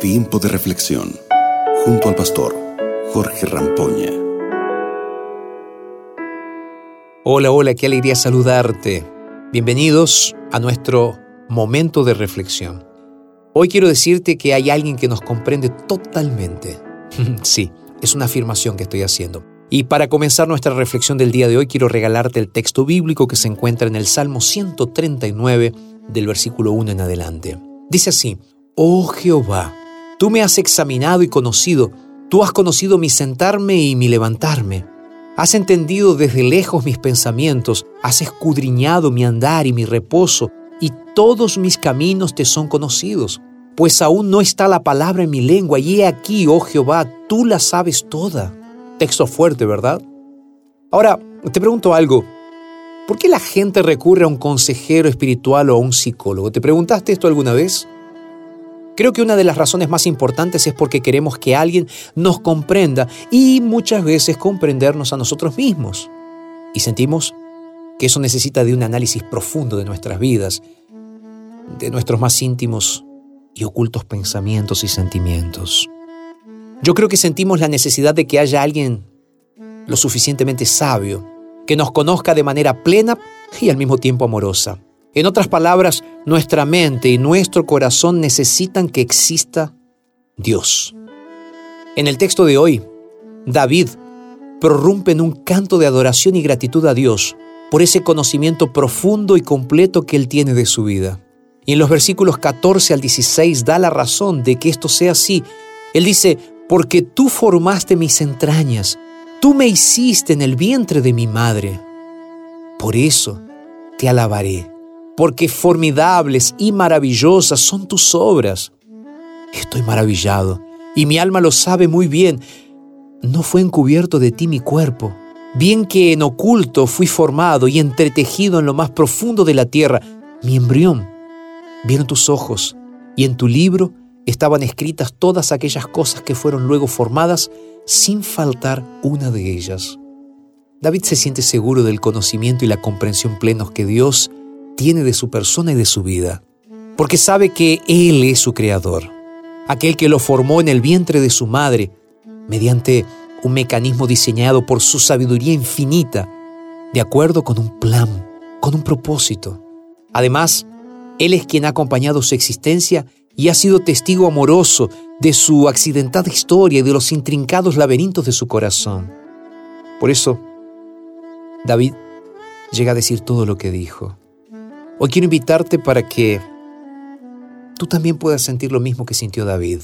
Tiempo de reflexión junto al pastor Jorge Rampoña. Hola, qué alegría saludarte. Bienvenidos a nuestro momento de reflexión. Hoy quiero decirte que hay alguien que nos comprende totalmente. Sí, es una afirmación que estoy haciendo. Y para comenzar nuestra reflexión del día de hoy, quiero regalarte el texto bíblico que se encuentra en el Salmo 139, del versículo 1 en adelante. Dice así: Oh Jehová, tú me has examinado y conocido, tú has conocido mi sentarme y mi levantarme. Has entendido desde lejos mis pensamientos, has escudriñado mi andar y mi reposo, y todos mis caminos te son conocidos. Pues aún no está la palabra en mi lengua, y he aquí, oh Jehová, tú la sabes toda. Texto fuerte, ¿verdad? Ahora, te pregunto algo. ¿Por qué la gente recurre a un consejero espiritual o a un psicólogo? ¿Te preguntaste esto alguna vez? Creo que una de las razones más importantes es porque queremos que alguien nos comprenda y muchas veces comprendernos a nosotros mismos. Y sentimos que eso necesita de un análisis profundo de nuestras vidas, de nuestros más íntimos y ocultos pensamientos y sentimientos. Yo creo que sentimos la necesidad de que haya alguien lo suficientemente sabio, que nos conozca de manera plena y al mismo tiempo amorosa. En otras palabras, nuestra mente y nuestro corazón necesitan que exista Dios. En el texto de hoy, David prorrumpe en un canto de adoración y gratitud a Dios por ese conocimiento profundo y completo que él tiene de su vida. Y en los versículos 14 al 16 da la razón de que esto sea así. Él dice: porque tú formaste mis entrañas, tú me hiciste en el vientre de mi madre. Por eso te alabaré, porque formidables y maravillosas son tus obras. Estoy maravillado, y mi alma lo sabe muy bien. No fue encubierto de ti mi cuerpo, bien que en oculto fui formado y entretejido en lo más profundo de la tierra. Mi embrión vieron tus ojos, y en tu libro estaban escritas todas aquellas cosas que fueron luego formadas, sin faltar una de ellas. David se siente seguro del conocimiento y la comprensión plenos que Dios tiene de su persona y de su vida, porque sabe que Él es su creador, aquel que lo formó en el vientre de su madre, mediante un mecanismo diseñado por su sabiduría infinita, de acuerdo con un plan, con un propósito. Además, Él es quien ha acompañado su existencia y ha sido testigo amoroso de su accidentada historia y de los intrincados laberintos de su corazón. Por eso, David llega a decir todo lo que dijo. Hoy quiero invitarte para que tú también puedas sentir lo mismo que sintió David.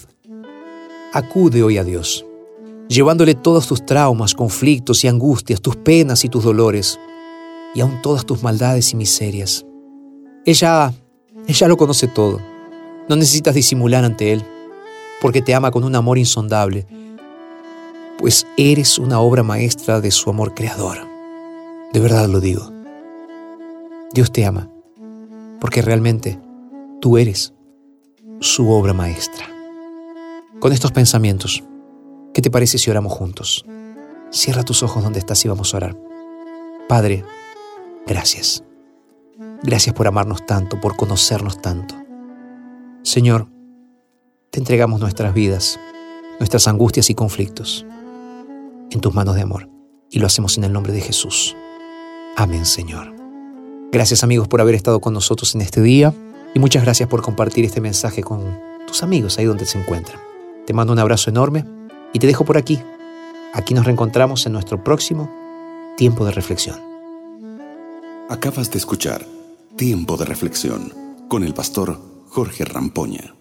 Acude hoy a Dios, llevándole todos tus traumas, conflictos y angustias, tus penas y tus dolores, y aún todas tus maldades y miserias. Ella lo conoce todo. No necesitas disimular ante Él, porque te ama con un amor insondable, pues eres una obra maestra de su amor creador. De verdad lo digo. Dios te ama, porque realmente tú eres su obra maestra. Con estos pensamientos, ¿qué te parece si oramos juntos? Cierra tus ojos donde estás y vamos a orar. Padre, gracias. Gracias por amarnos tanto, por conocernos tanto. Señor, te entregamos nuestras vidas, nuestras angustias y conflictos en tus manos de amor, y lo hacemos en el nombre de Jesús. Amén, Señor. Gracias, amigos, por haber estado con nosotros en este día, y muchas gracias por compartir este mensaje con tus amigos ahí donde se encuentran. Te mando un abrazo enorme y te dejo por aquí. Aquí nos reencontramos en nuestro próximo tiempo de reflexión. Acabas de escuchar Tiempo de reflexión con el pastor Jorge Rampoña.